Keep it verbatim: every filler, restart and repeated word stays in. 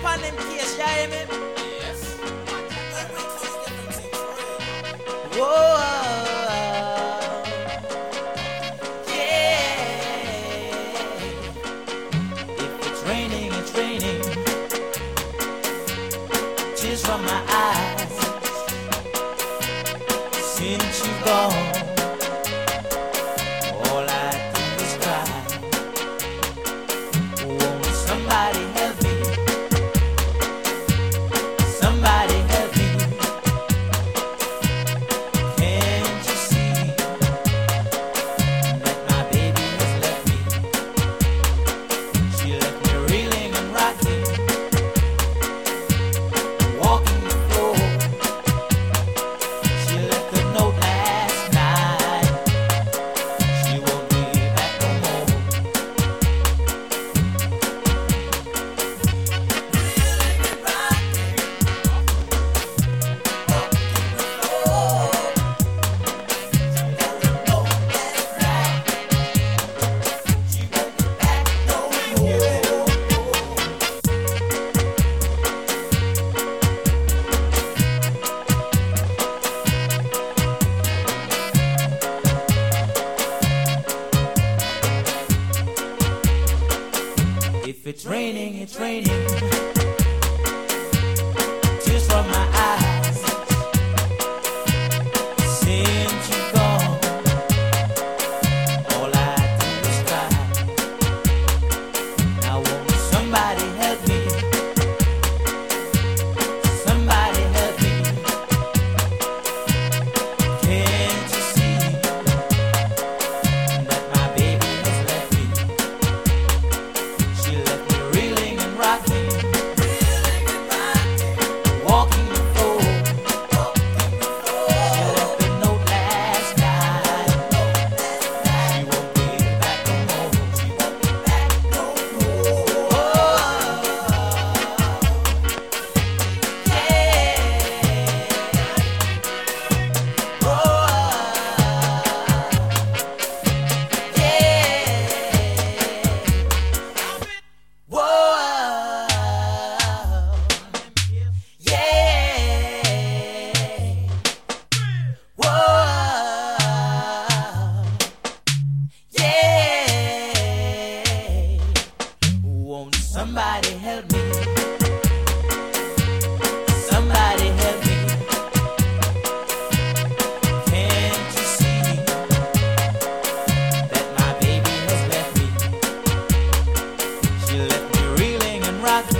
on them case, you hear me? Yes. Whoa, yeah. If it's raining, it's raining. Tears from my eyes. Since you've gone, all I do is cry. Won't somebody help me? Somebody help me. Can't you see that my baby has left me? She left me reeling and rocking, walking the floor. She left a note last night. She won't be back no more. Reeling and rocking, walking the floor. She left a note last night. She won't be back no more. If it's raining, it's raining. Tears from my eyes. Since you've gone, all I do is cry. Now won't somebody help me? Somebody help me. Can't you see that my baby has left me? She left me reeling and rocking, walking the floor. She left a note last night. She won't be back no more. She won't be back no more. Oh, yeah. Oh, yeah. Whoa, yeah. Whoa, yeah. Won't somebody help me? Somebody help me. Can't you see that my baby has left me? She left me reeling and rocking.